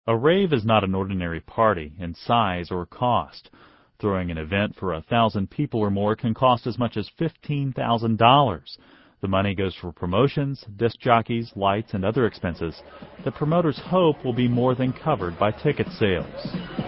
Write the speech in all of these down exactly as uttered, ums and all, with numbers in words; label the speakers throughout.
Speaker 1: A rave is not an ordinary party in size or cost. Throwing an event for a thousand people or more can cost as much as fifteen thousand dollars. The money goes for promotions, disc jockeys, lights, and other expenses that promoters hope will be more than covered by ticket sales.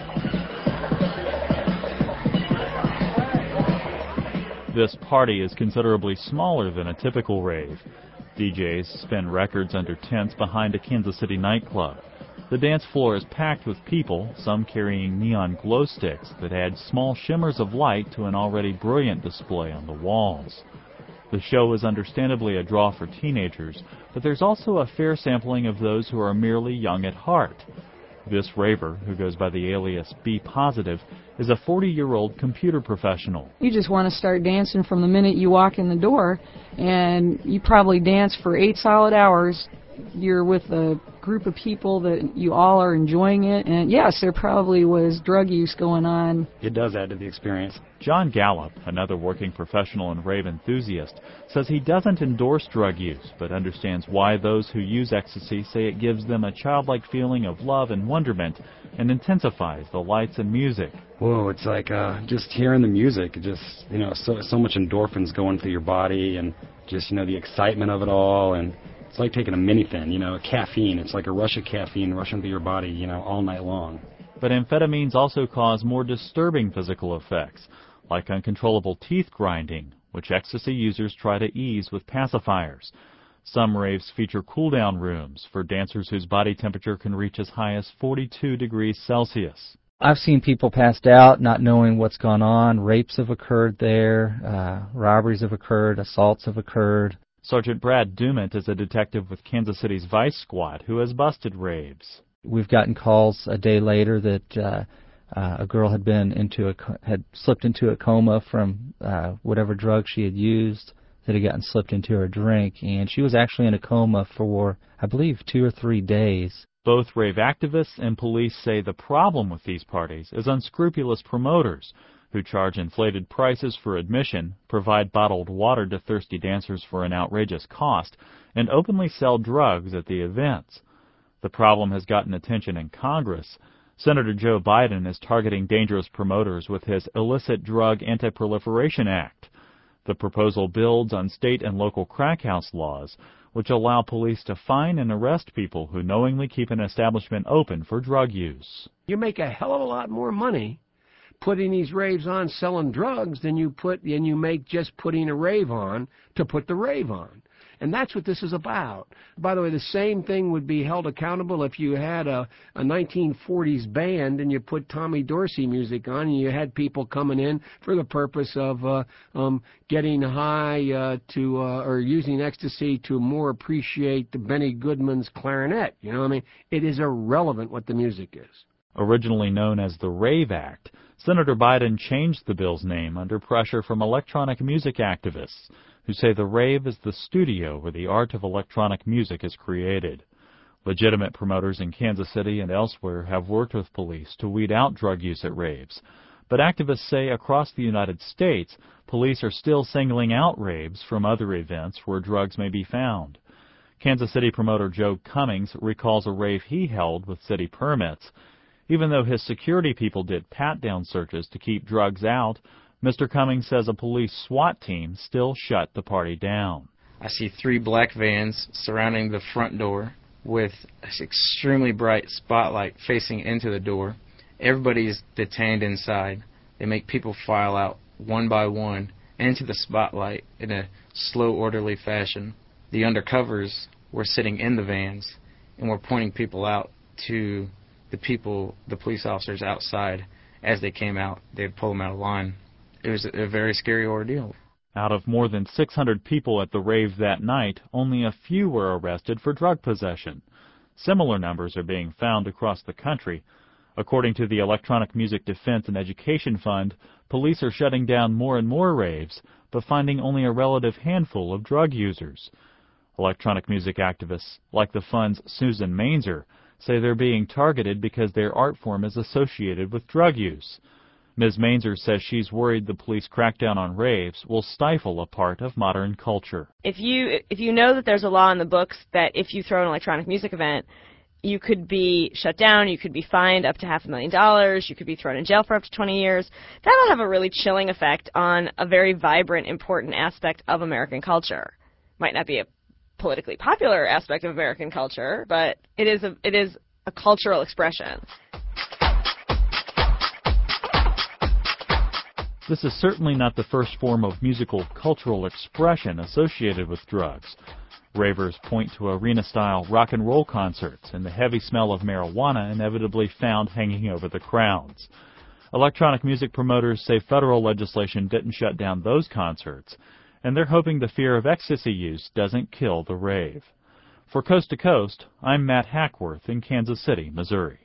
Speaker 1: This party is considerably smaller than a typical rave. D Js spin records under tents behind a Kansas City nightclub. The dance floor is packed with people, some carrying neon glow sticks that add small shimmers of light to an already brilliant display on the walls. The show is understandably a draw for teenagers, but there's also a fair sampling of those who are merely young at heart. This raver, who goes by the alias B Positive, is a forty-year-old computer professional.
Speaker 2: You just want to start dancing from the minute you walk in the door, and you probably dance for eight solid hours. You're with a group of people that you all are enjoying it, and yes, there probably was drug use going on.
Speaker 3: It does add to the experience.
Speaker 1: John Gallup, another working professional and rave enthusiast, says he doesn't endorse drug use, but understands why those who use ecstasy say it gives them a childlike feeling of love and wonderment and intensifies the lights and music.
Speaker 3: Whoa, it's like uh, just hearing the music, just, you know, so, so much endorphins going through your body, and just, you know, the excitement of it all, and it's like taking a mini-thin, you know, caffeine. It's like a rush of caffeine rushing through your body, you know, all night long.
Speaker 1: But amphetamines also cause more disturbing physical effects, like uncontrollable teeth grinding, which ecstasy users try to ease with pacifiers. Some raves feature cool-down rooms for dancers whose body temperature can reach as high as forty-two degrees Celsius.
Speaker 4: I've seen people passed out, not knowing what's gone on. Rapes have occurred there. Uh, robberies have occurred. Assaults have occurred.
Speaker 1: Sergeant Brad Dumont is a detective with Kansas City's Vice Squad who has busted raves.
Speaker 4: We've gotten calls a day later that uh, uh, a girl had been into a had slipped into a coma from uh, whatever drug she had used that had gotten slipped into her drink, and she was actually in a coma for, I believe, two or three days.
Speaker 1: Both rave activists and police say the problem with these parties is unscrupulous promoters who charge inflated prices for admission, provide bottled water to thirsty dancers for an outrageous cost, and openly sell drugs at the events. The problem has gotten attention in Congress. Senator Joe Biden is targeting dangerous promoters with his Illicit Drug Anti-Proliferation Act. The proposal builds on state and local crack house laws, which allow police to fine and arrest people who knowingly keep an establishment open for drug use.
Speaker 5: You make a hell of a lot more money putting these raves on selling drugs than you put than you make just putting a rave on to put the rave on. And that's what this is about. By the way, the same thing would be held accountable if you had a, a nineteen forties band and you put Tommy Dorsey music on and you had people coming in for the purpose of uh, um, getting high uh, to uh, or using ecstasy to more appreciate the Benny Goodman's clarinet. You know what I mean? It is irrelevant what the music is.
Speaker 1: Originally known as the Rave Act, Senator Biden changed the bill's name under pressure from electronic music activists who say the rave is the studio where the art of electronic music is created. Legitimate promoters in Kansas City and elsewhere have worked with police to weed out drug use at raves, but activists say across the United States, police are still singling out raves from other events where drugs may be found. Kansas City promoter Joe Cummings recalls a rave he held with city permits. Even though his security people did pat-down searches to keep drugs out, Mister Cummings says a police SWAT team still shut the party down.
Speaker 6: I see three black vans surrounding the front door with an extremely bright spotlight facing into the door. Everybody's detained inside. They make people file out one by one into the spotlight in a slow, orderly fashion. The undercovers were sitting in the vans and were pointing people out to the people, the police officers outside. As they came out, they'd pull them out of line. It was a very scary ordeal.
Speaker 1: Out of more than six hundred people at the rave that night, only a few were arrested for drug possession. Similar numbers are being found across the country. According to the Electronic Music Defense and Education Fund, police are shutting down more and more raves, but finding only a relative handful of drug users. Electronic music activists, like the fund's Susan Mainzer, say they're being targeted because their art form is associated with drug use. Miz Mainzer says she's worried the police crackdown on raves will stifle a part of modern culture.
Speaker 7: If you if you know that there's a law in the books that if you throw an electronic music event, you could be shut down, you could be fined up to half a million dollars, you could be thrown in jail for up to twenty years. That'll have a really chilling effect on a very vibrant, important aspect of American culture. Might not be a politically popular aspect of American culture, but it is a, it is a cultural expression.
Speaker 1: This is certainly not the first form of musical cultural expression associated with drugs. Ravers point to arena-style rock and roll concerts and the heavy smell of marijuana inevitably found hanging over the crowds. Electronic music promoters say federal legislation didn't shut down those concerts, and they're hoping the fear of ecstasy use doesn't kill the rave. For Coast to Coast, I'm Matt Hackworth in Kansas City, Missouri.